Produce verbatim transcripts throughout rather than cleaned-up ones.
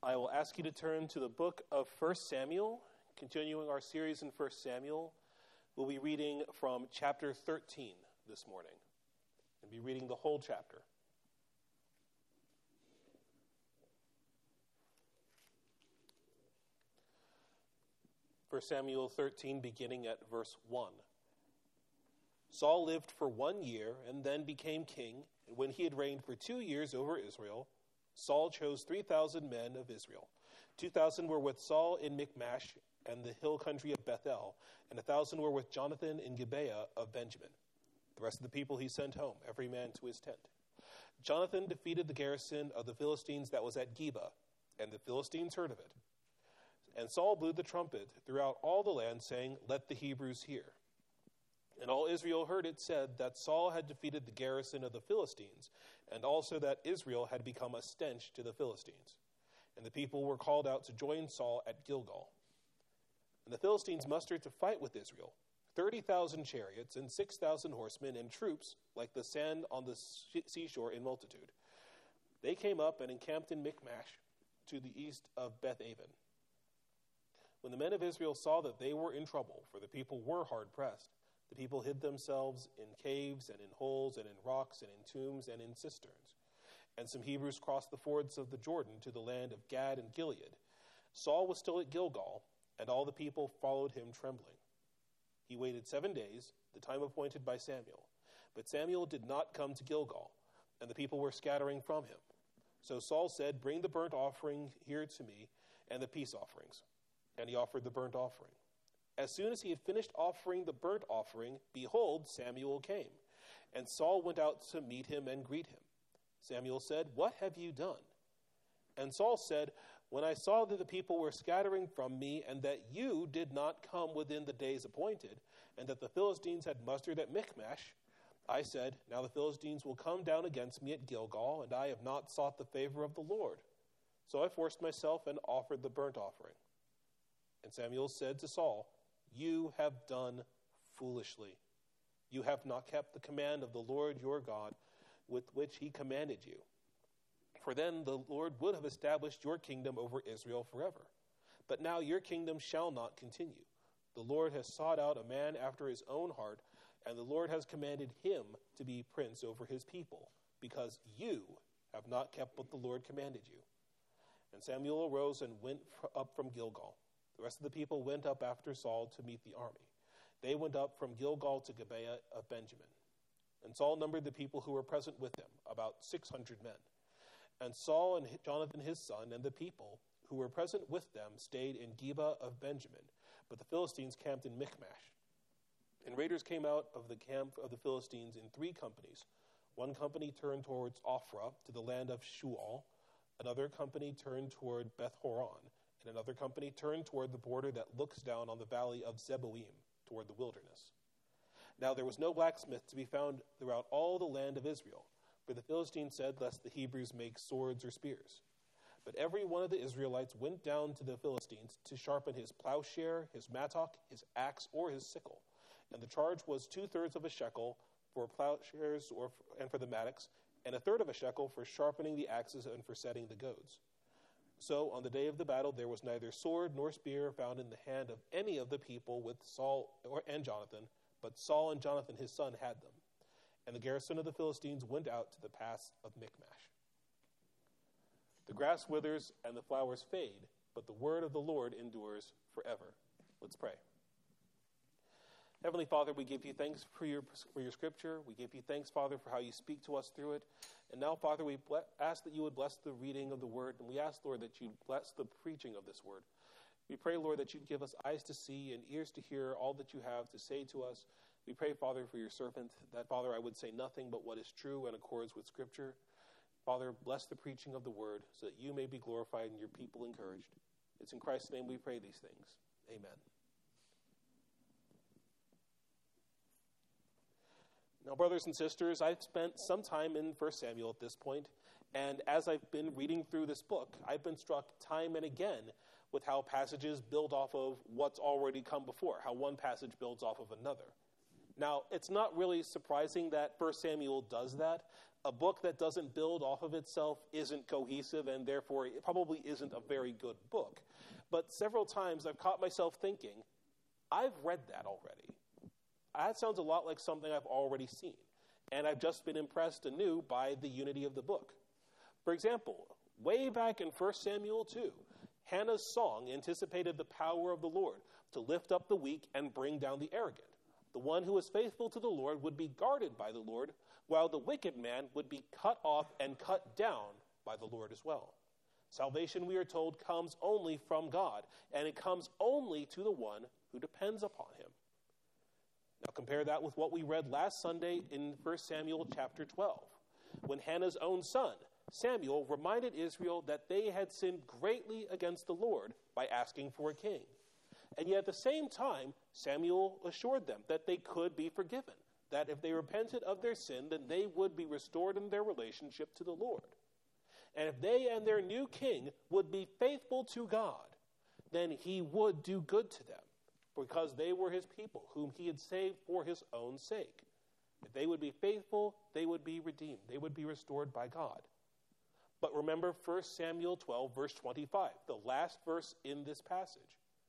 I will ask you to turn to the book of First Samuel. Continuing our series in First Samuel, we'll be reading from chapter thirteen this morning and be reading the whole chapter. First Samuel thirteen, beginning at verse one. Saul lived for one year and then became king, and when he had reigned for two years over Israel, Saul chose three thousand men of Israel. Two thousand were with Saul in Michmash and the hill country of Bethel, and a thousand were with Jonathan in Gibeah of Benjamin. The rest of the people he sent home, every man to his tent. Jonathan defeated the garrison of the Philistines that was at Geba, and the Philistines heard of it. And Saul blew the trumpet throughout all the land, saying, "Let the Hebrews hear." And all Israel heard it said that Saul had defeated the garrison of the Philistines, and also that Israel had become a stench to the Philistines. And the people were called out to join Saul at Gilgal. And the Philistines mustered to fight with Israel, thirty thousand chariots and six thousand horsemen and troops like the sand on the seashore in multitude. They came up and encamped in Michmash to the east of Beth-aven. When the men of Israel saw that they were in trouble, for the people were hard-pressed, the people hid themselves in caves and in holes and in rocks and in tombs and in cisterns. And some Hebrews crossed the fords of the Jordan to the land of Gad and Gilead. Saul was still at Gilgal, and all the people followed him trembling. He waited seven days, the time appointed by Samuel. But Samuel did not come to Gilgal, and the people were scattering from him. So Saul said, "Bring the burnt offering here to me, and the peace offerings." And he offered the burnt offering. As soon as he had finished offering the burnt offering, behold, Samuel came. And Saul went out to meet him and greet him. Samuel said, "What have you done?" And Saul said, "When I saw that the people were scattering from me, and that you did not come within the days appointed, and that the Philistines had mustered at Michmash, I said, 'Now the Philistines will come down against me at Gilgal, and I have not sought the favor of the Lord.' So I forced myself and offered the burnt offering." And Samuel said to Saul, "You have done foolishly. You have not kept the command of the Lord your God with which he commanded you. For then the Lord would have established your kingdom over Israel forever. But now your kingdom shall not continue. The Lord has sought out a man after his own heart, and the Lord has commanded him to be prince over his people, because you have not kept what the Lord commanded you." And Samuel arose and went up from Gilgal. The rest of the people went up after Saul to meet the army. They went up from Gilgal to Gibeah of Benjamin. And Saul numbered the people who were present with him, about six hundred men. And Saul and Jonathan his son and the people who were present with them stayed in Geba of Benjamin, but the Philistines camped in Michmash. And raiders came out of the camp of the Philistines in three companies. One company turned towards Ophrah to the land of Shual, another company turned toward Beth-horon, and another company turned toward the border that looks down on the valley of Zeboim, toward the wilderness. Now there was no blacksmith to be found throughout all the land of Israel, for the Philistines said, "Lest the Hebrews make swords or spears." But every one of the Israelites went down to the Philistines to sharpen his plowshare, his mattock, his axe, or his sickle. And the charge was two-thirds of a shekel for plowshares or for, and for the mattocks, and a third of a shekel for sharpening the axes and for setting the goads. So on the day of the battle there was neither sword nor spear found in the hand of any of the people with Saul or, and Jonathan, but Saul and Jonathan his son had them. And the garrison of the Philistines went out to the pass of Michmash. The grass withers and the flowers fade, but the word of the Lord endures forever. Let's pray. Heavenly Father, we give you thanks for your for your scripture. We give you thanks, Father, for how you speak to us through it. And now, Father, we ble- ask that you would bless the reading of the word, and we ask, Lord, that you bless the preaching of this word. We pray, Lord, that you'd give us eyes to see and ears to hear all that you have to say to us. We pray, Father, for your servant, that, Father, I would say nothing but what is true and accords with Scripture. Father, bless the preaching of the word so that you may be glorified and your people encouraged. It's in Christ's name we pray these things. Amen. Now, brothers and sisters, I've spent some time in First Samuel at this point, and as I've been reading through this book, I've been struck time and again with how passages build off of what's already come before, how one passage builds off of another. Now, it's not really surprising that First Samuel does that. A book that doesn't build off of itself isn't cohesive, and therefore it probably isn't a very good book. But several times I've caught myself thinking, I've read that already. That sounds a lot like something I've already seen, and I've just been impressed anew by the unity of the book. For example, way back in First Samuel two, Hannah's song anticipated the power of the Lord to lift up the weak and bring down the arrogant. The one who was faithful to the Lord would be guarded by the Lord, while the wicked man would be cut off and cut down by the Lord as well. Salvation, we are told, comes only from God, and it comes only to the one who depends upon him. Now compare that with what we read last Sunday in First Samuel chapter twelve, when Hannah's own son, Samuel, reminded Israel that they had sinned greatly against the Lord by asking for a king. And yet at the same time, Samuel assured them that they could be forgiven, that if they repented of their sin, then they would be restored in their relationship to the Lord. And if they and their new king would be faithful to God, then he would do good to them, because they were his people, whom he had saved for his own sake. If they would be faithful, they would be redeemed. They would be restored by God. But remember First Samuel twelve, verse twenty-five, the last verse in this passage.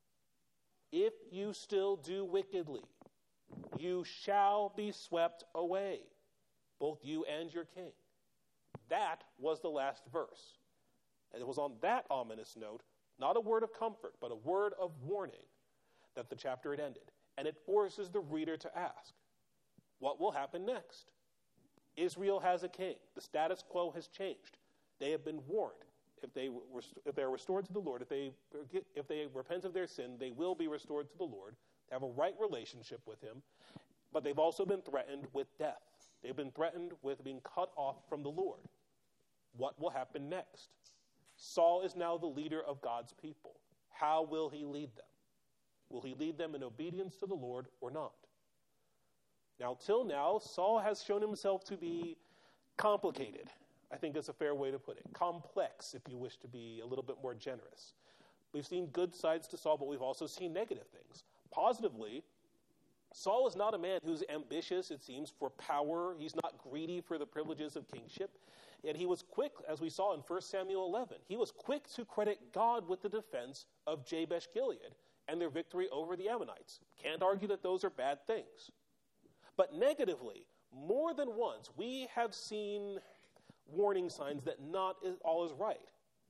If you still do wickedly, you shall be swept away, both you and your king. That was the last verse. And it was on that ominous note, not a word of comfort, but a word of warning, that the chapter had ended. And it forces the reader to ask, what will happen next? Israel has a king. The status quo has changed. They have been warned. If they were, if they are restored to the Lord, if they if they repent of their sin, they will be restored to the Lord, have a right relationship with him. But they've also been threatened with death. They've been threatened with being cut off from the Lord. What will happen next? Saul is now the leader of God's people. How will he lead them? Will he lead them in obedience to the Lord or not? Now, till now, Saul has shown himself to be complicated. I think that's a fair way to put it. Complex, if you wish to be a little bit more generous. We've seen good sides to Saul, but we've also seen negative things. Positively, Saul is not a man who's ambitious, it seems, for power. He's not greedy for the privileges of kingship. And he was quick, as we saw in First Samuel eleven, he was quick to credit God with the defense of Jabesh-Gilead and their victory over the Ammonites. Can't argue that those are bad things. But negatively, more than once, we have seen warning signs that not all is right.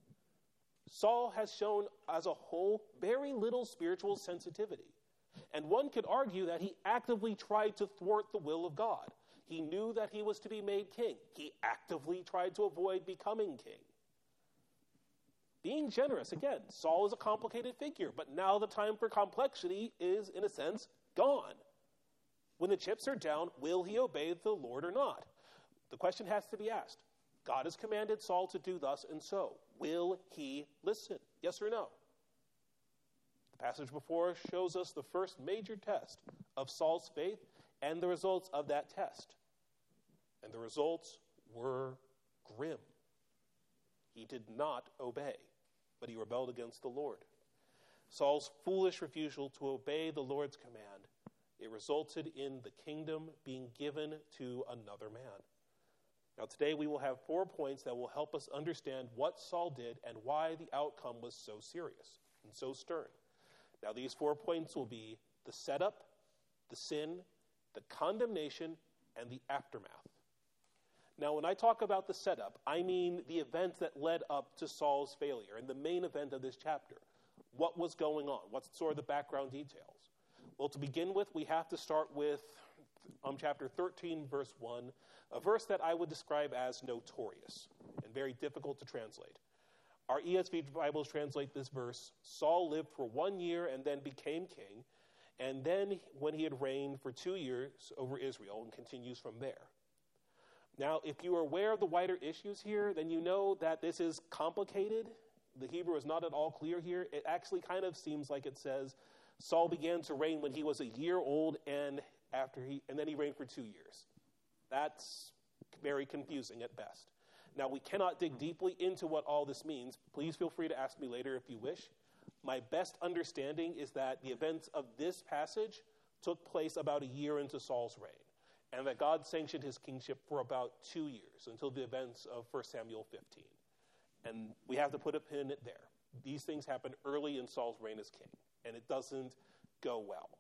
Saul has shown as a whole very little spiritual sensitivity. And one could argue that he actively tried to thwart the will of God. He knew that he was to be made king. He actively tried to avoid becoming king. Being generous, again, Saul is a complicated figure, but now the time for complexity is, in a sense, gone. When the chips are down, will he obey the Lord or not? The question has to be asked. God has commanded Saul to do thus and so. Will he listen? Yes or no? The passage before us shows us the first major test of Saul's faith and the results of that test. And the results were grim. He did not obey, but he rebelled against the Lord. Saul's foolish refusal to obey the Lord's command, it resulted in the kingdom being given to another man. Now today we will have four points that will help us understand what Saul did and why the outcome was so serious and so stern. Now these four points will be the setup, the sin, the condemnation, and the aftermath. Now when I talk about the setup, I mean the events that led up to Saul's failure and the main event of this chapter. What was going on? What's sort of the background details? Well, to begin with, we have to start with um, chapter thirteen, verse one, a verse that I would describe as notorious and very difficult to translate. Our E S V Bibles translate this verse, Saul lived for one year and then became king, and then when he had reigned for two years over Israel, and continues from there. Now, if you are aware of the wider issues here, then you know that this is complicated. The Hebrew is not at all clear here. It actually kind of seems like it says Saul began to reign when he was a year old, and after he and then he reigned for two years. That's very confusing at best. Now, we cannot dig deeply into what all this means. Please feel free to ask me later if you wish. My best understanding is that the events of this passage took place about a year into Saul's reign. and that God sanctioned his kingship for about two years until the events of First Samuel fifteen. And we have to put a pin there. These things happen early in Saul's reign as king, and it doesn't go well.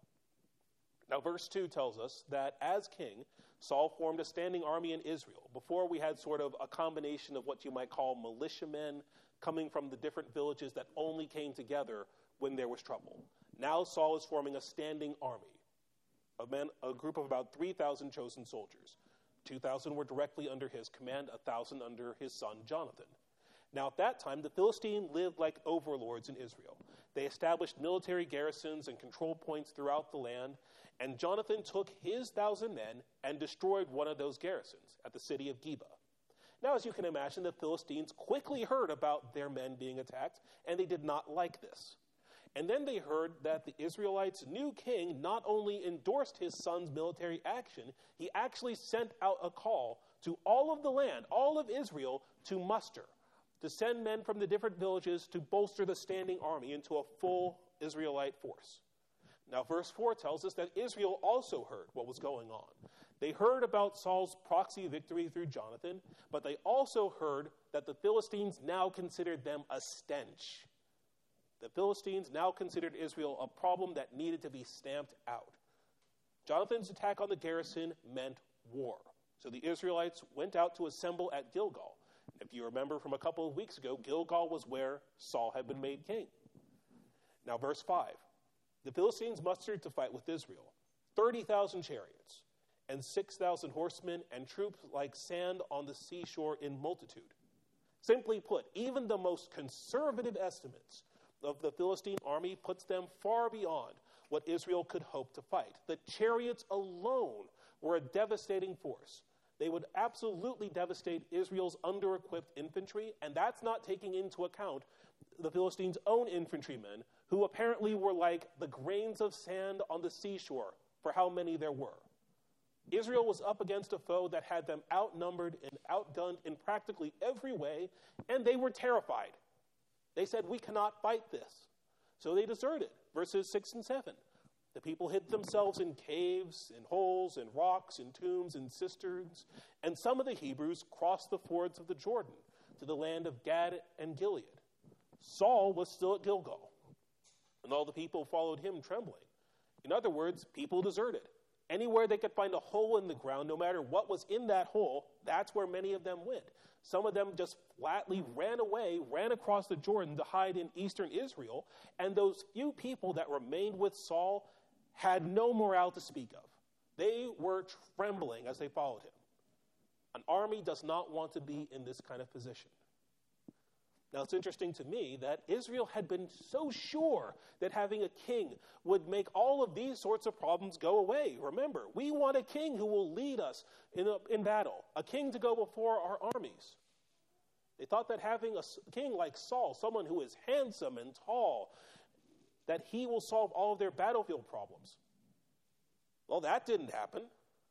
Now, verse two tells us that as king, Saul formed a standing army in Israel. Before, we had sort of a combination of what you might call militiamen coming from the different villages that only came together when there was trouble. Now Saul is forming a standing army, a, men, a group of about three thousand chosen soldiers. two thousand were directly under his command, one thousand under his son Jonathan. Now at that time, the Philistines lived like overlords in Israel. They established military garrisons and control points throughout the land, and Jonathan took his thousand men and destroyed one of those garrisons at the city of Geba. Now, as you can imagine, the Philistines quickly heard about their men being attacked, and they did not like this. And then they heard that the Israelites' new king not only endorsed his son's military action, he actually sent out a call to all of the land, all of Israel, to muster, to send men from the different villages to bolster the standing army into a full Israelite force. Now, verse four tells us that Israel also heard what was going on. They heard about Saul's proxy victory through Jonathan, but they also heard that the Philistines now considered them a stench. The Philistines now considered Israel a problem that needed to be stamped out. Jonathan's attack on the garrison meant war. So the Israelites went out to assemble at Gilgal. If you remember from a couple of weeks ago, Gilgal was where Saul had been made king. Now, verse five. The Philistines mustered to fight with Israel, thirty thousand chariots, and six thousand horsemen, and troops like sand on the seashore in multitude. Simply put, even the most conservative estimates of the Philistine army puts them far beyond what Israel could hope to fight. The chariots alone were a devastating force. They would absolutely devastate Israel's under-equipped infantry, and that's not taking into account the Philistines' own infantrymen, who apparently were like the grains of sand on the seashore for how many there were. Israel was up against a foe that had them outnumbered and outgunned in practically every way, and they were terrified. They said, "We cannot fight this." So they deserted, verses six and seven. The people hid themselves in caves, in holes, in rocks, in tombs, in cisterns, and some of the Hebrews crossed the fords of the Jordan to the land of Gad and Gilead. Saul was still at Gilgal, and all the people followed him trembling. In other words, people deserted. Anywhere they could find a hole in the ground, no matter what was in that hole, that's where many of them went. Some of them just flatly ran away, ran across the Jordan to hide in eastern Israel, and those few people that remained with Saul had no morale to speak of. They were trembling as they followed him. An army does not want to be in this kind of position. Now, it's interesting to me that Israel had been so sure that having a king would make all of these sorts of problems go away. Remember, we want a king who will lead us in, a, in battle, a king to go before our armies. They thought that having a king like Saul, someone who is handsome and tall, that he will solve all of their battlefield problems. Well, that didn't happen.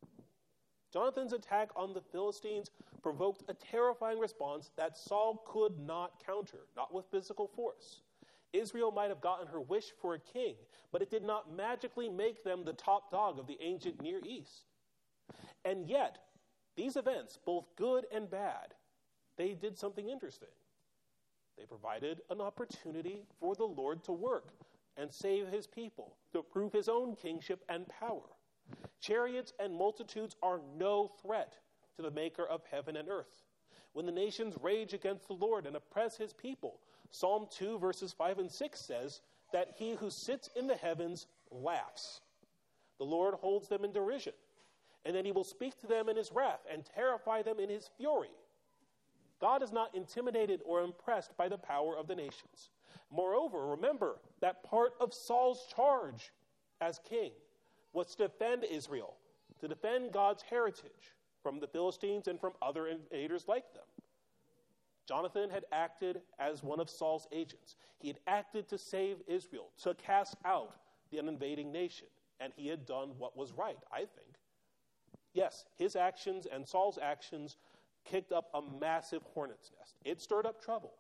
Jonathan's attack on the Philistines provoked a terrifying response that Saul could not counter, not with physical force. Israel might have gotten her wish for a king, but it did not magically make them the top dog of the ancient Near East. And yet, these events, both good and bad, they did something interesting. They provided an opportunity for the Lord to work and save his people, to prove his own kingship and power. Chariots and multitudes are no threat to the maker of heaven and earth. When the nations rage against the Lord and oppress his people, Psalm two verses five and six says that he who sits in the heavens laughs. The Lord holds them in derision, and then he will speak to them in his wrath and terrify them in his fury. God is not intimidated or impressed by the power of the nations. Moreover, remember that part of Saul's charge as king was to defend Israel, to defend God's heritage from the Philistines and from other invaders like them. Jonathan had acted as one of Saul's agents. He had acted to save Israel, to cast out the invading nation, and he had done what was right, I think. Yes, his actions and Saul's actions kicked up a massive hornet's nest. It stirred up trouble.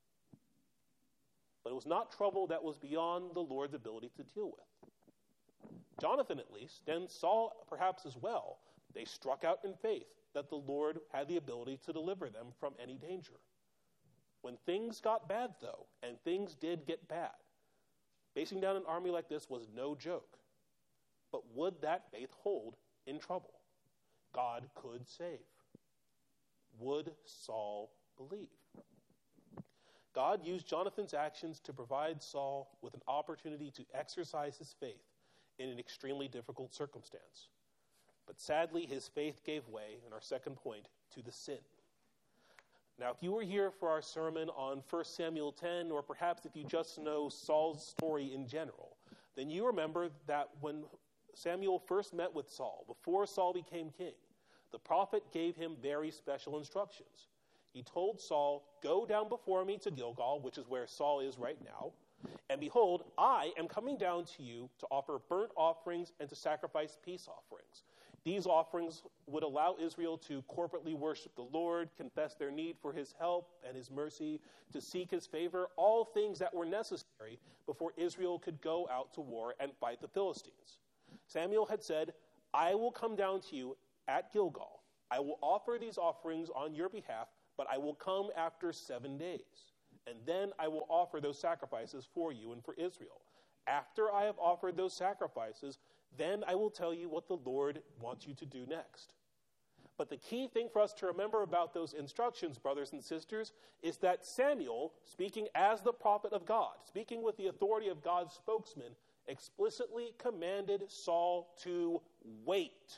But it was not trouble that was beyond the Lord's ability to deal with. Jonathan, at least, and Saul perhaps as well, They struck out in faith that the Lord had the ability to deliver them from any danger. When things got bad, though, and things did get bad, facing down an army like this was no joke. But would that faith hold in trouble? God could save. Would Saul believe? God used Jonathan's actions to provide Saul with an opportunity to exercise his faith in an extremely difficult circumstance. But sadly, his faith gave way, in our second point, to the sin. Now, if you were here for our sermon on First Samuel ten, or perhaps if you just know Saul's story in general, then you remember that when Samuel first met with Saul, before Saul became king, the prophet gave him very special instructions. He told Saul, "Go down before me to Gilgal," which is where Saul is right now, "and behold, I am coming down to you to offer burnt offerings and to sacrifice peace offerings." These offerings would allow Israel to corporately worship the Lord, confess their need for his help and his mercy, to seek his favor, all things that were necessary before Israel could go out to war and fight the Philistines. Samuel had said, "I will come down to you at Gilgal. I will offer these offerings on your behalf, but I will come after seven days. And then I will offer those sacrifices for you and for Israel. After I have offered those sacrifices, then I will tell you what the Lord wants you to do next." But the key thing for us to remember about those instructions, brothers and sisters, is that Samuel, speaking as the prophet of God, speaking with the authority of God's spokesman, explicitly commanded Saul to wait.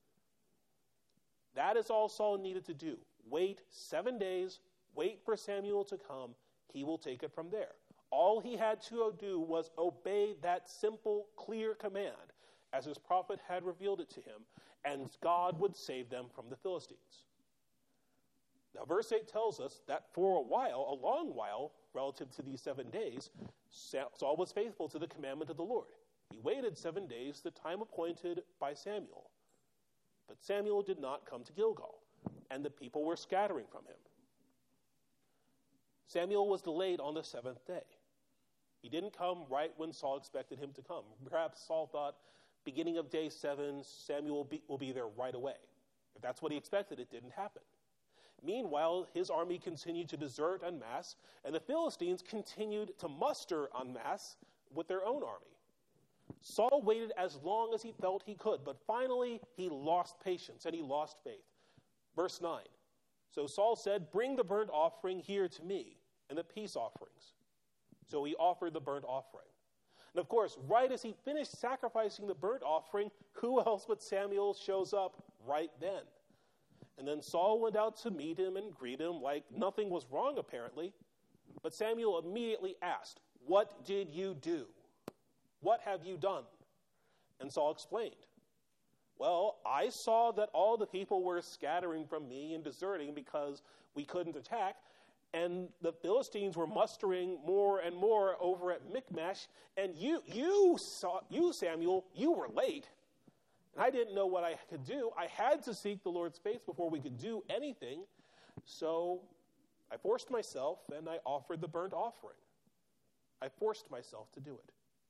That is all Saul needed to do. Wait seven days, wait for Samuel to come. He will take it from there. All he had to do was obey that simple, clear command, as his prophet had revealed it to him, and God would save them from the Philistines. Now, verse eight tells us that for a while, a long while, relative to these seven days, Saul was faithful to the commandment of the Lord. He waited seven days, the time appointed by Samuel. But Samuel did not come to Gilgal, and the people were scattering from him. Samuel was delayed on the seventh day. He didn't come right when Saul expected him to come. Perhaps Saul thought, beginning of day seven, Samuel will be, will be there right away. If that's what he expected, it didn't happen. Meanwhile, his army continued to desert en masse, and the Philistines continued to muster en masse with their own army. Saul waited as long as he felt he could, but finally he lost patience and he lost faith. Verse nine, "So Saul said, 'Bring the burnt offering here to me, and the peace offerings.' So he offered the burnt offering. And of course, right as he finished sacrificing the burnt offering, who else but Samuel shows up right then? And then Saul went out to meet him and greet him like nothing was wrong, apparently. But Samuel immediately asked, 'What did you do? What have you done?' And Saul explained, 'Well, I saw that all the people were scattering from me and deserting because we couldn't attack, and the Philistines were mustering more and more over at Michmash, and you, you, saw, you, Samuel, you were late. And I didn't know what I could do. I had to seek the Lord's face before we could do anything. So I forced myself, and I offered the burnt offering. I forced myself to do it.'"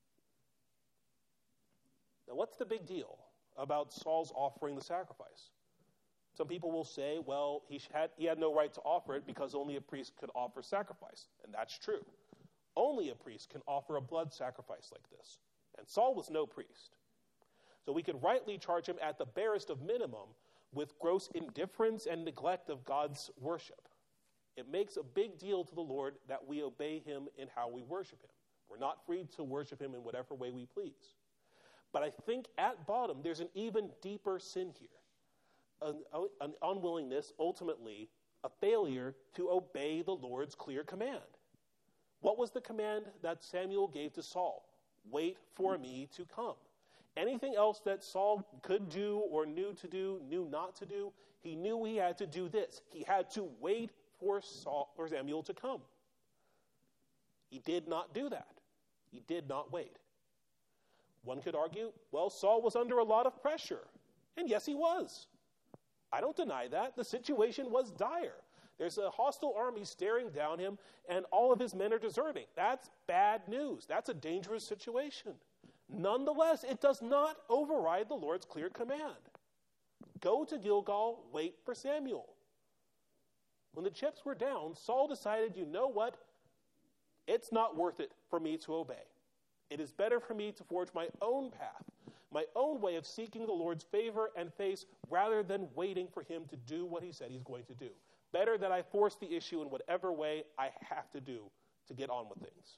Now, what's the big deal about Saul's offering the sacrifice? Some people will say, well, he had, he had no right to offer it because only a priest could offer sacrifice. And that's true. Only a priest can offer a blood sacrifice like this. And Saul was no priest. So we could rightly charge him at the barest of minimum with gross indifference and neglect of God's worship. It makes a big deal to the Lord that we obey him in how we worship him. We're not free to worship him in whatever way we please. But I think at bottom, there's an even deeper sin here. An, an unwillingness, ultimately, a failure to obey the Lord's clear command. What was the command that Samuel gave to Saul? Wait for me to come. Anything else that Saul could do or knew to do, knew not to do, he knew he had to do this. He had to wait for Saul or Samuel to come. He did not do that. He did not wait. One could argue, well, Saul was under a lot of pressure. And yes, he was. I don't deny that. The situation was dire. There's a hostile army staring down him, and all of his men are deserting. That's bad news. That's a dangerous situation. Nonetheless, it does not override the Lord's clear command. go to Gilgal, wait for Samuel. When the chips were down, Saul decided, you know what? It's not worth it for me to obey. It is better for me to forge my own path, my own way of seeking the Lord's favor and face, rather than waiting for him to do what he said he's going to do. Better that I force the issue in whatever way I have to do to get on with things.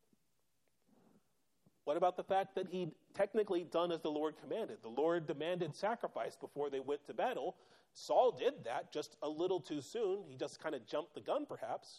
What about the fact that he'd technically done as the Lord commanded? The Lord demanded sacrifice before they went to battle. Saul did that just a little too soon. He just kind of jumped the gun, perhaps.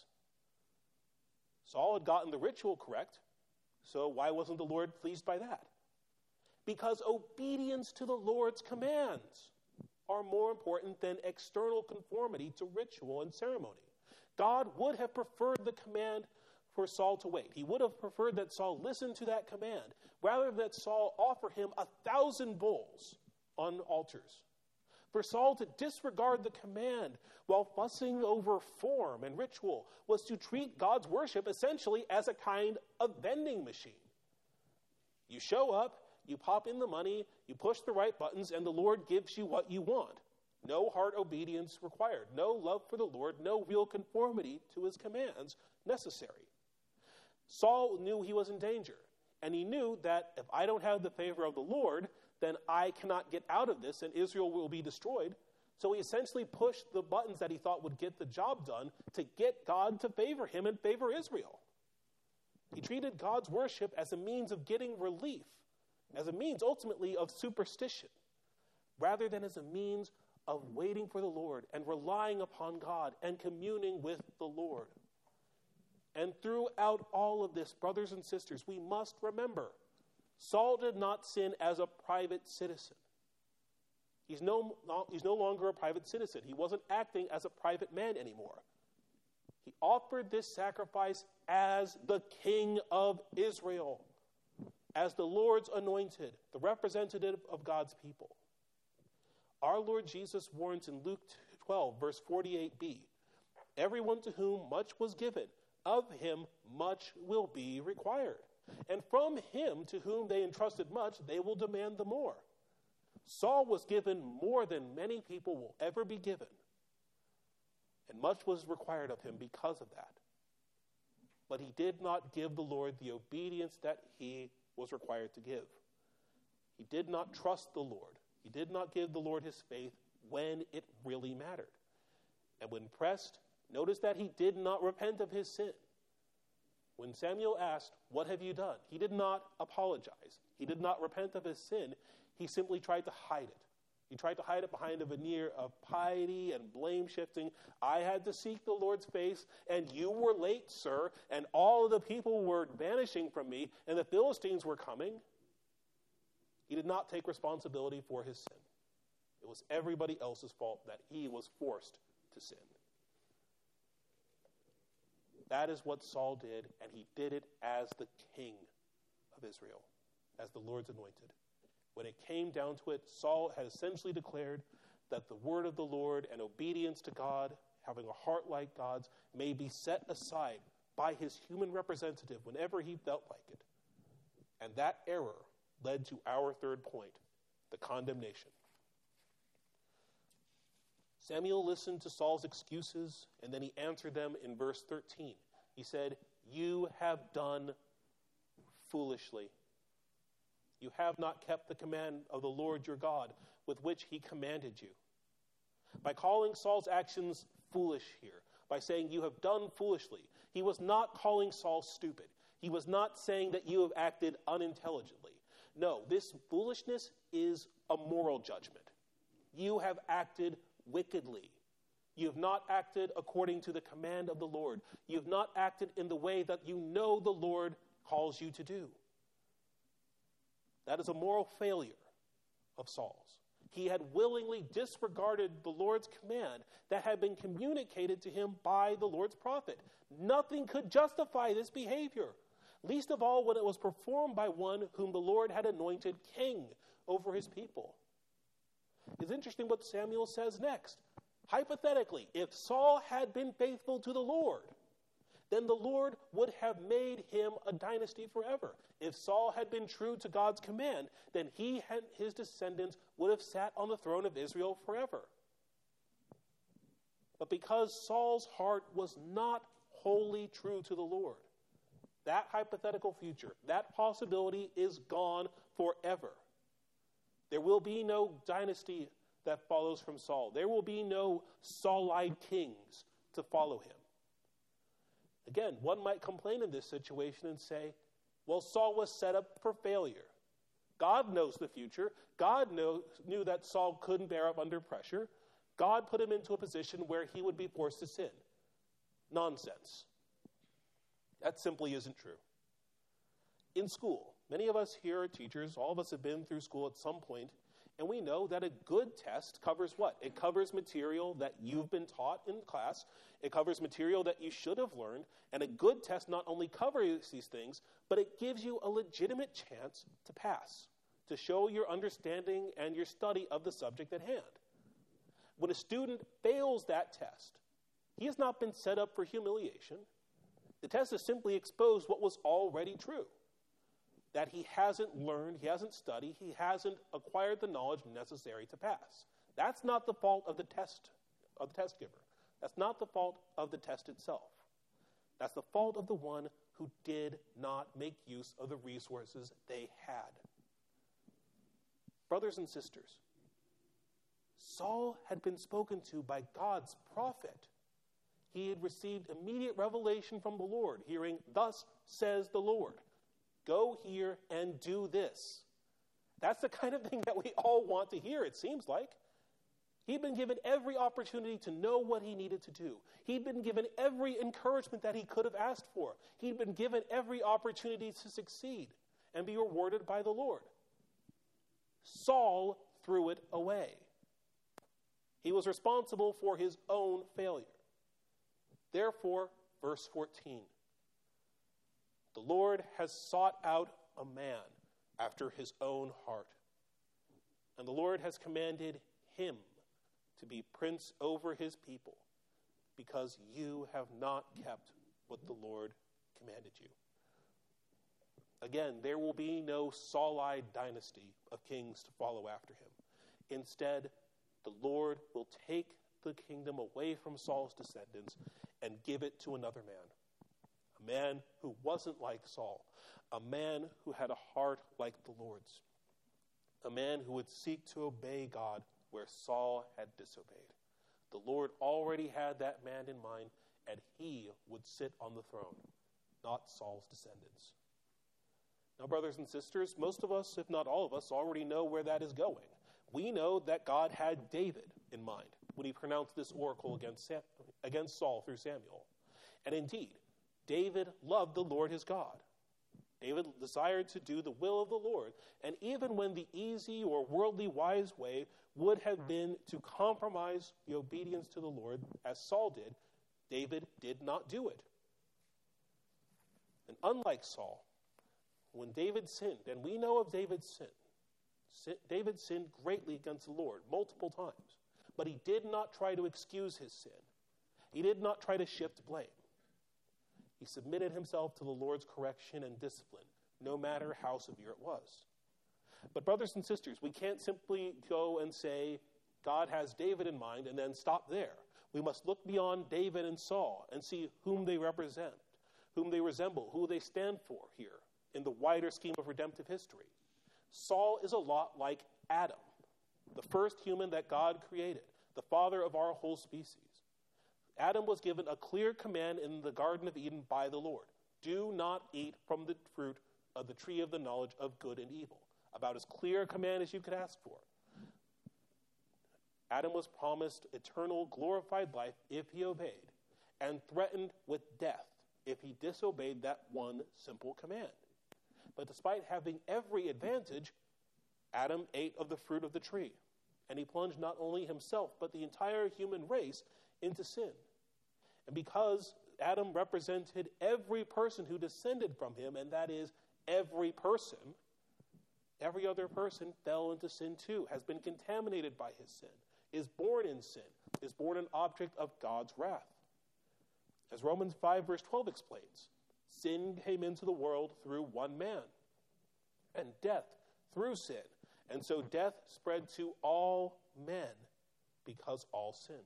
Saul had gotten the ritual correct, so why wasn't the Lord pleased by that? Because obedience to the Lord's commands are more important than external conformity to ritual and ceremony. God would have preferred the command for Saul to wait. He would have preferred that Saul listen to that command, rather than that Saul offer him a thousand bulls on altars. For Saul to disregard the command while fussing over form and ritual was to treat God's worship essentially as a kind of vending machine. You show up, you pop in the money, you push the right buttons, and the Lord gives you what you want. No heart obedience required. No love for the Lord. No real conformity to his commands necessary. Saul knew he was in danger, and he knew that if I don't have the favor of the Lord, then I cannot get out of this, and Israel will be destroyed. So he essentially pushed the buttons that he thought would get the job done to get God to favor him and favor Israel. He treated God's worship as a means of getting relief, as a means ultimately of superstition, rather than as a means of waiting for the Lord and relying upon God and communing with the Lord. And throughout all of this, brothers and sisters, we must remember, Saul did not sin as a private citizen. He's no, he's no longer a private citizen. He wasn't acting as a private man anymore. He offered this sacrifice as the king of Israel, as the Lord's anointed, the representative of God's people. Our Lord Jesus warns in Luke twelve, verse forty-eight b, everyone to whom much was given, of him much will be required. And from him to whom they entrusted much, they will demand the more. Saul was given more than many people will ever be given. And much was required of him because of that. But he did not give the Lord the obedience that he was required to give. He did not trust the Lord. He did not give the Lord his faith when it really mattered. And when pressed, notice that he did not repent of his sin. When Samuel asked, "What have you done?" he did not apologize. He did not repent of his sin. He simply tried to hide it. He tried to hide it behind a veneer of piety and blame-shifting. I had to seek the Lord's face, and you were late, sir, and all of the people were vanishing from me, and the Philistines were coming. He did not take responsibility for his sin. It was everybody else's fault that he was forced to sin. That is what Saul did, and he did it as the king of Israel, as the Lord's anointed. When it came down to it, Saul had essentially declared that the word of the Lord and obedience to God, having a heart like God's, may be set aside by his human representative whenever he felt like it. And that error led to our third point, the condemnation. Samuel listened to Saul's excuses, and then he answered them in verse thirteen. He said, "You have done foolishly. You have not kept the command of the Lord your God, with which he commanded you." By calling Saul's actions foolish here, by saying you have done foolishly, he was not calling Saul stupid. He was not saying that you have acted unintelligently. No, this foolishness is a moral judgment. You have acted wickedly. You have not acted according to the command of the Lord. You have not acted in the way that you know the Lord calls you to do. That is a moral failure of Saul's. He had willingly disregarded the Lord's command that had been communicated to him by the Lord's prophet. Nothing could justify this behavior, least of all when it was performed by one whom the Lord had anointed king over his people. It's interesting what Samuel says next. Hypothetically, if Saul had been faithful to the Lord, then the Lord would have made him a dynasty forever. If Saul had been true to God's command, then he and his descendants would have sat on the throne of Israel forever. But because Saul's heart was not wholly true to the Lord, that hypothetical future, that possibility is gone forever. There will be no dynasty that follows from Saul. There will be no Saulite kings to follow him. Again, one might complain in this situation and say, well, Saul was set up for failure. God knows the future. God know, knew that Saul couldn't bear up under pressure. God put him into a position where he would be forced to sin. Nonsense. That simply isn't true. In school, many of us here are teachers. All of us have been through school at some point, and we know that a good test covers what? It covers material that you've been taught in class. It covers material that you should have learned. And a good test not only covers these things, but it gives you a legitimate chance to pass, to show your understanding and your study of the subject at hand. When a student fails that test, he has not been set up for humiliation. The test has simply exposed what was already true, that he hasn't learned, he hasn't studied, he hasn't acquired the knowledge necessary to pass. That's not the fault of the test, of the test giver. That's not the fault of the test itself. That's the fault of the one who did not make use of the resources they had. Brothers and sisters, Saul had been spoken to by God's prophet. He had received immediate revelation from the Lord, hearing, "Thus says the Lord, go here and do this." That's the kind of thing that we all want to hear, it seems like. He'd been given every opportunity to know what he needed to do. He'd been given every encouragement that he could have asked for. He'd been given every opportunity to succeed and be rewarded by the Lord. Saul threw it away. He was responsible for his own failure. Therefore, verse fourteen, the Lord has sought out a man after his own heart, and the Lord has commanded him to be prince over his people, because you have not kept what the Lord commanded you. Again, there will be no Saulite dynasty of kings to follow after him. Instead, the Lord will take the kingdom away from Saul's descendants and give it to another man. A man who wasn't like Saul. A man who had a heart like the Lord's. A man who would seek to obey God where Saul had disobeyed. The Lord already had that man in mind, and he would sit on the throne, not Saul's descendants. Now, brothers and sisters, most of us, if not all of us, already know where that is going. We know that God had David in mind when he pronounced this oracle against, Sam, against Saul through Samuel. And indeed, David loved the Lord his God. David desired to do the will of the Lord, and even when the easy or worldly wise way would have been to compromise the obedience to the Lord, as Saul did, David did not do it. And unlike Saul, when David sinned, and we know of David's sin, sin, David sinned greatly against the Lord multiple times, but he did not try to excuse his sin. He did not try to shift blame. He submitted himself to the Lord's correction and discipline, no matter how severe it was. But brothers and sisters, we can't simply go and say, God has David in mind, and then stop there. We must look beyond David and Saul and see whom they represent, whom they resemble, who they stand for here in the wider scheme of redemptive history. Saul is a lot like Adam, the first human that God created, the father of our whole species. Adam was given a clear command in the Garden of Eden by the Lord. Do not eat from the fruit of the tree of the knowledge of good and evil. About as clear a command as you could ask for. Adam was promised eternal glorified life if he obeyed, and threatened with death if he disobeyed that one simple command. But despite having every advantage, Adam ate of the fruit of the tree, and he plunged not only himself, but the entire human race into sin. And because Adam represented every person who descended from him, and that is every person, every other person fell into sin too, has been contaminated by his sin, is born in sin, is born an object of God's wrath. As Romans five verse twelve explains, sin came into the world through one man, and death through sin. And so death spread to all men because all sinned.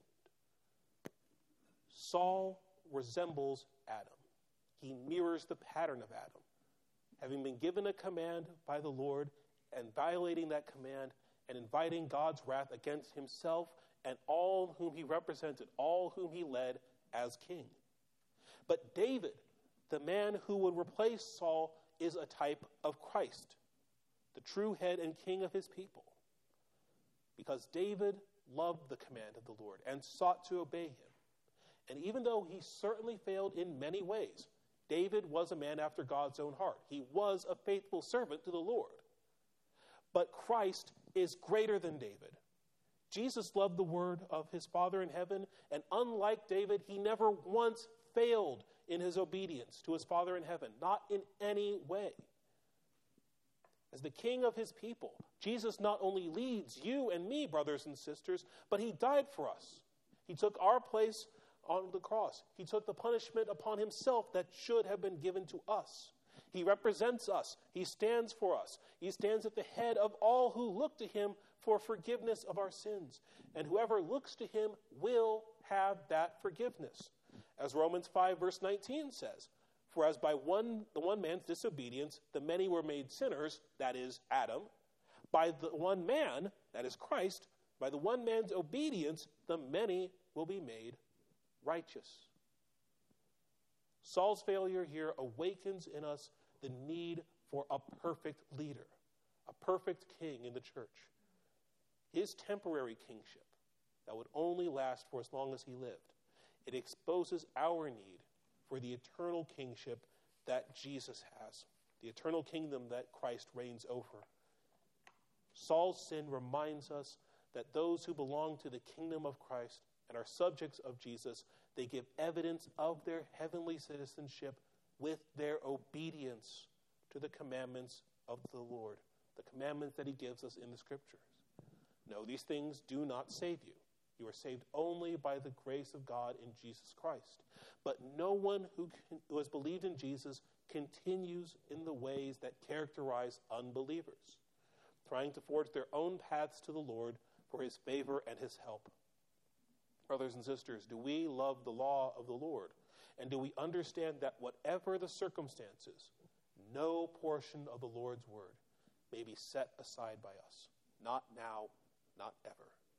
Saul resembles Adam. He mirrors the pattern of Adam. Having been given a command by the Lord and violating that command and inviting God's wrath against himself and all whom he represented, all whom he led as king. But David, the man who would replace Saul, is a type of Christ, the true head and king of his people. Because David loved the command of the Lord and sought to obey him. And even though he certainly failed in many ways, David was a man after God's own heart. He was a faithful servant to the Lord. But Christ is greater than David. Jesus loved the word of his Father in heaven, and unlike David, he never once failed in his obedience to his Father in heaven, not in any way. As the king of his people, Jesus not only leads you and me, brothers and sisters, but he died for us. He took our place on the cross. He took the punishment upon himself that should have been given to us. He represents us. He stands for us. He stands at the head of all who look to him for forgiveness of our sins. And whoever looks to him will have that forgiveness. As Romans five verse nineteen says, for as by one the one man's disobedience the many were made sinners, that is Adam, by the one man, that is Christ, by the one man's obedience the many will be made righteous. Saul's failure here awakens in us the need for a perfect leader, a perfect king in the church. His temporary kingship that would only last for as long as he lived, it exposes our need for the eternal kingship that Jesus has, the eternal kingdom that Christ reigns over. Saul's sin reminds us that those who belong to the kingdom of Christ and are subjects of Jesus, they give evidence of their heavenly citizenship with their obedience to the commandments of the Lord, the commandments that he gives us in the scriptures. No, these things do not save you. You are saved only by the grace of God in Jesus Christ. But no one who, can, who has believed in Jesus continues in the ways that characterize unbelievers, trying to forge their own paths to the Lord for his favor and his help. Brothers and sisters, do we love the law of the Lord? And do we understand that whatever the circumstances, no portion of the Lord's word may be set aside by us? Not now, not ever.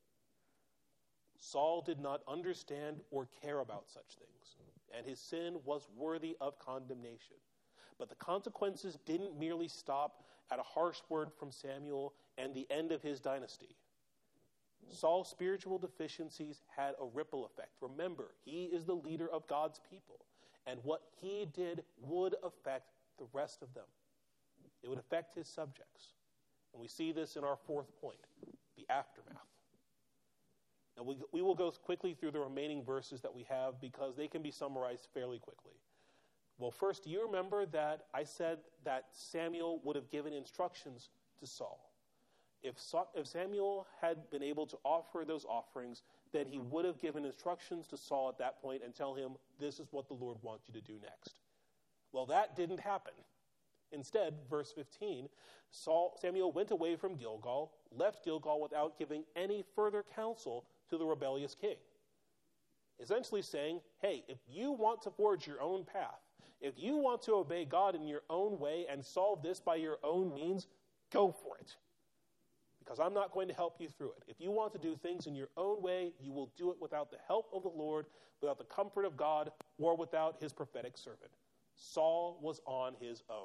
Saul did not understand or care about such things, and his sin was worthy of condemnation. But the consequences didn't merely stop at a harsh word from Samuel and the end of his dynasty. Saul's spiritual deficiencies had a ripple effect. Remember, he is the leader of God's people, and what he did would affect the rest of them. It would affect his subjects. And we see this in our fourth point, the aftermath. Now, we, we will go quickly through the remaining verses that we have because they can be summarized fairly quickly. Well, first, do you remember that I said that Samuel would have given instructions to Saul? If, Sa- if Samuel had been able to offer those offerings, then he would have given instructions to Saul at that point and tell him, this is what the Lord wants you to do next. Well, that didn't happen. Instead, verse fifteen, Saul, Samuel went away from Gilgal, left Gilgal without giving any further counsel to the rebellious king. Essentially saying, hey, if you want to forge your own path, if you want to obey God in your own way and solve this by your own means, go for it. Because I'm not going to help you through it. If you want to do things in your own way, you will do it without the help of the Lord, without the comfort of God, or without his prophetic servant. Saul was on his own.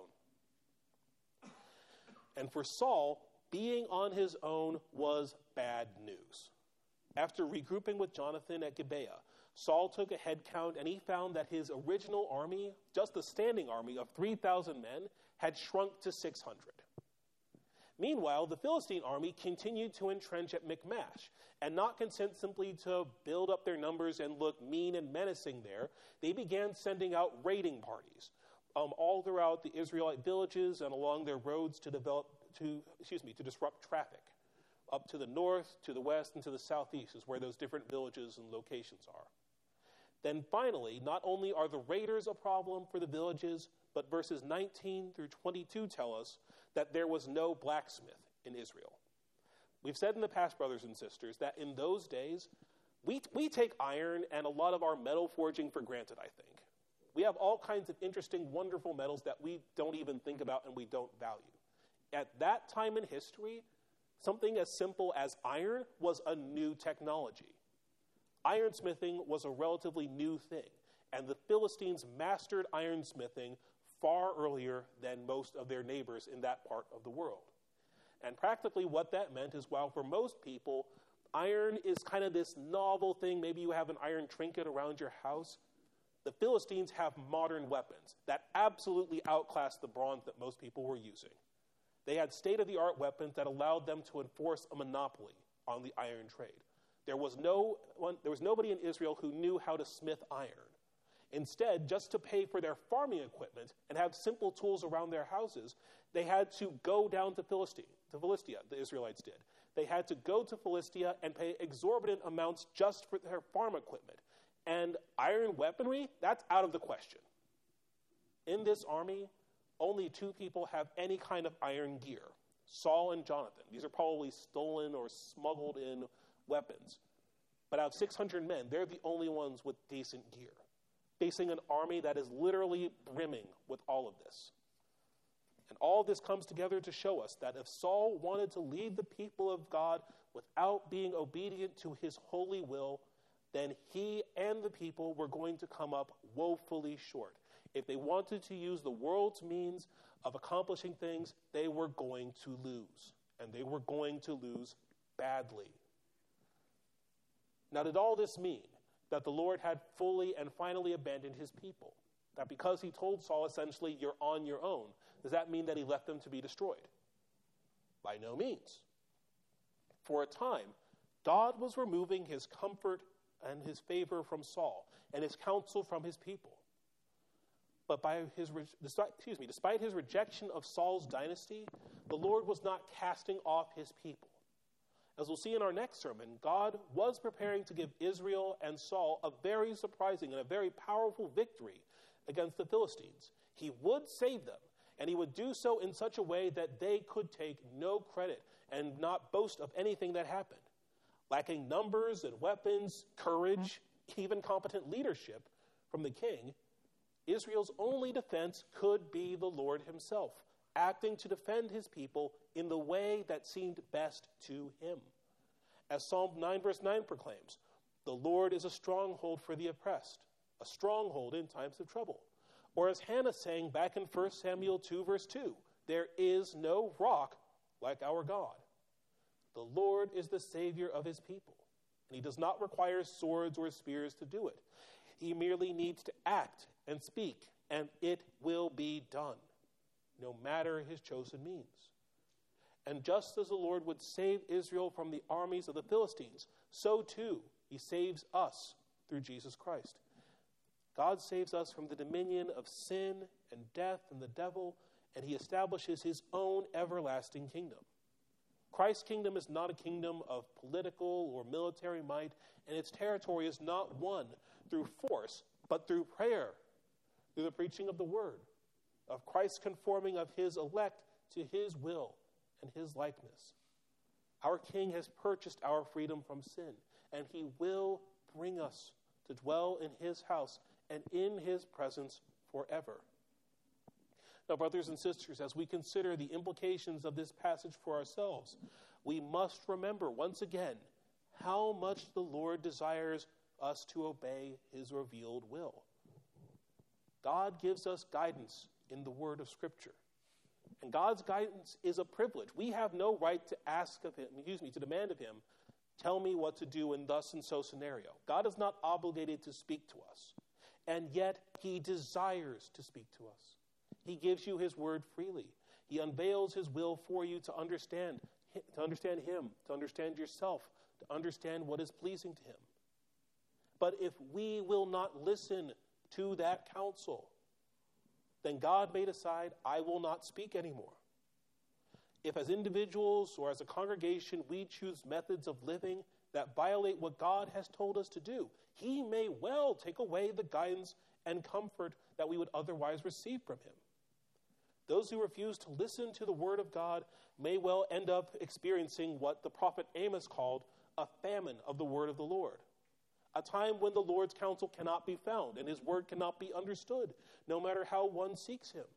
And for Saul, being on his own was bad news. After regrouping with Jonathan at Gibeah, Saul took a head count and he found that his original army, just the standing army of three thousand men, had shrunk to six hundred. Meanwhile, the Philistine army continued to entrench at Michmash, and not content simply to build up their numbers and look mean and menacing there, they began sending out raiding parties um, all throughout the Israelite villages and along their roads to develop to excuse me to disrupt traffic. Up to the north, to the west, and to the southeast is where those different villages and locations are. Then finally, not only are the raiders a problem for the villages, but verses nineteen through twenty-two tell us that there was no blacksmith in Israel. We've said in the past, brothers and sisters, that in those days, we, we take iron and a lot of our metal forging for granted, I think. We have all kinds of interesting, wonderful metals that we don't even think about and we don't value. At that time in history, something as simple as iron was a new technology. Ironsmithing was a relatively new thing, and the Philistines mastered ironsmithing far earlier than most of their neighbors in that part of the world. And practically what that meant is, while for most people, iron is kind of this novel thing, maybe you have an iron trinket around your house, the Philistines have modern weapons that absolutely outclass the bronze that most people were using. They had state-of-the-art weapons that allowed them to enforce a monopoly on the iron trade. There was no one, there was nobody in Israel who knew how to smith iron. Instead, just to pay for their farming equipment and have simple tools around their houses, they had to go down to Philistia, to Philistia, the Israelites did. They had to go to Philistia and pay exorbitant amounts just for their farm equipment. And iron weaponry, that's out of the question. In this army, only two people have any kind of iron gear, Saul and Jonathan. These are probably stolen or smuggled in weapons. But out of six hundred men, they're the only ones with decent gear, facing an army that is literally brimming with all of this. And all of this comes together to show us that if Saul wanted to lead the people of God without being obedient to his holy will, then he and the people were going to come up woefully short. If they wanted to use the world's means of accomplishing things, they were going to lose. And they were going to lose badly. Now, did all this mean that the Lord had fully and finally abandoned his people? That because he told Saul essentially, you're on your own, does that mean that he left them to be destroyed? By no means. For a time, God was removing his comfort and his favor from Saul and his counsel from his people. But by his, excuse me, despite his rejection of Saul's dynasty, the Lord was not casting off his people. As we'll see in our next sermon, God was preparing to give Israel and Saul a very surprising and a very powerful victory against the Philistines. He would save them, and he would do so in such a way that they could take no credit and not boast of anything that happened. Lacking numbers and weapons, courage, even competent leadership from the king, Israel's only defense could be the Lord himself, acting to defend his people in the way that seemed best to him. As Psalm nine verse nine proclaims, the Lord is a stronghold for the oppressed, a stronghold in times of trouble. Or as Hannah sang back in First Samuel two verse two, there is no rock like our God. The Lord is the Savior of his people, and he does not require swords or spears to do it. He merely needs to act and speak, and it will be done, no matter his chosen means. And just as the Lord would save Israel from the armies of the Philistines, so too he saves us through Jesus Christ. God saves us from the dominion of sin and death and the devil, and he establishes his own everlasting kingdom. Christ's kingdom is not a kingdom of political or military might, and its territory is not won through force, but through prayer, through the preaching of the word, of Christ's conforming of his elect to his will and his likeness. Our King has purchased our freedom from sin, and he will bring us to dwell in his house and in his presence forever. Now, brothers and sisters, as we consider the implications of this passage for ourselves, we must remember once again how much the Lord desires us to obey his revealed will. God gives us guidance in the word of Scripture. And God's guidance is a privilege. We have no right to ask of him, excuse me, to demand of him, tell me what to do in thus and so scenario. God is not obligated to speak to us. And yet he desires to speak to us. He gives you his word freely. He unveils his will for you to understand, to understand him, to understand yourself, to understand what is pleasing to him. But if we will not listen to that counsel, then God may decide, I will not speak anymore. If as individuals or as a congregation we choose methods of living that violate what God has told us to do. He may well take away the guidance and comfort that we would otherwise receive from him. Those who refuse to listen to the word of God may well end up experiencing what the prophet Amos called a famine of the word of the Lord, a time when the Lord's counsel cannot be found and his word cannot be understood, no matter how one seeks him.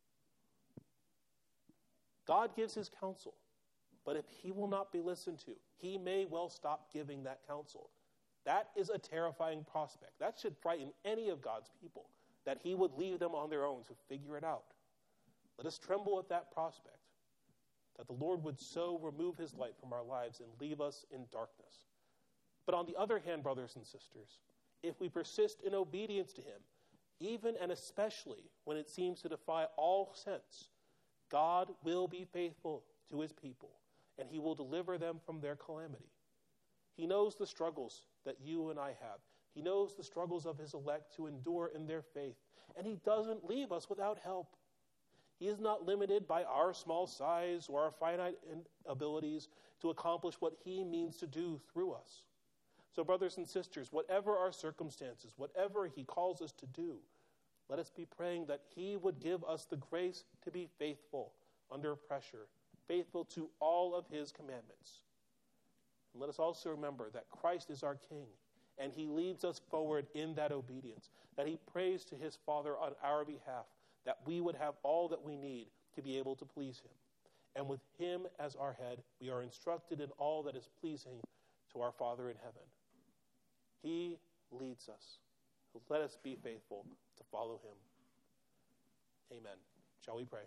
God gives his counsel, but if he will not be listened to, he may well stop giving that counsel. That is a terrifying prospect. That should frighten any of God's people, that he would leave them on their own to figure it out. Let us tremble at that prospect, that the Lord would so remove his light from our lives and leave us in darkness. But on the other hand, brothers and sisters, if we persist in obedience to him, even and especially when it seems to defy all sense, God will be faithful to his people, and he will deliver them from their calamity. He knows the struggles that you and I have. He knows the struggles of his elect to endure in their faith, and he doesn't leave us without help. He is not limited by our small size or our finite abilities to accomplish what he means to do through us. So, brothers and sisters, whatever our circumstances, whatever he calls us to do, let us be praying that he would give us the grace to be faithful under pressure, faithful to all of his commandments. And let us also remember that Christ is our King, and he leads us forward in that obedience, that he prays to his Father on our behalf, that we would have all that we need to be able to please him. And with him as our head, we are instructed in all that is pleasing to our Father in heaven. He leads us. So let us be faithful to follow him. Amen. Shall we pray?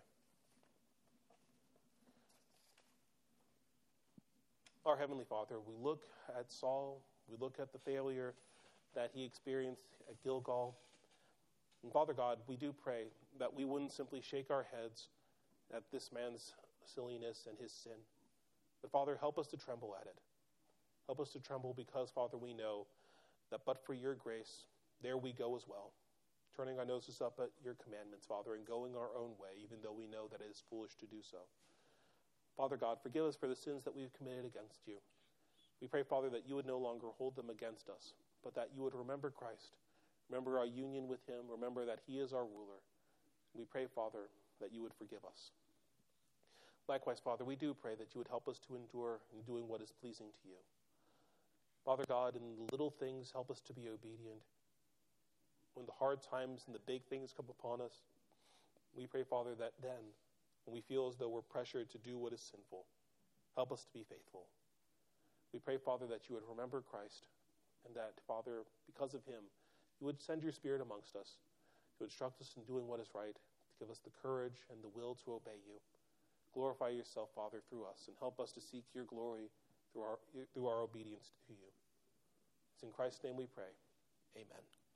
Our Heavenly Father, we look at Saul, we look at the failure that he experienced at Gilgal. And Father God, we do pray that we wouldn't simply shake our heads at this man's silliness and his sin. But Father, help us to tremble at it. Help us to tremble because, Father, we know that but for your grace, there we go as well, turning our noses up at your commandments, Father, and going our own way, even though we know that it is foolish to do so. Father God, forgive us for the sins that we've committed against you. We pray, Father, that you would no longer hold them against us, but that you would remember Christ, remember our union with him, remember that he is our ruler. We pray, Father, that you would forgive us. Likewise, Father, we do pray that you would help us to endure in doing what is pleasing to you. Father God, in the little things, help us to be obedient. When the hard times and the big things come upon us, we pray, Father, that then, when we feel as though we're pressured to do what is sinful, help us to be faithful. We pray, Father, that you would remember Christ, and that, Father, because of him, you would send your Spirit amongst us to instruct us in doing what is right, to give us the courage and the will to obey you. Glorify yourself, Father, through us, and help us to seek your glory through our, through our obedience to you. It's in Christ's name we pray. Amen.